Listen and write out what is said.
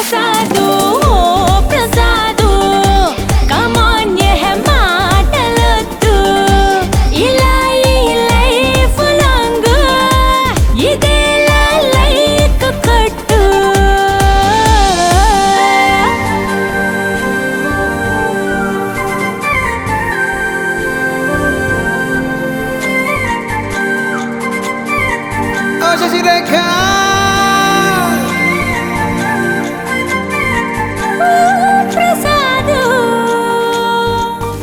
ప్రసాదు ఓ ప్రసాదు కమాన్ యహ మాటలొద్దు ఇలా ఈ లైఫ్ లాంగ్ ఇదే లైక్ కట్టు శశిరేఖ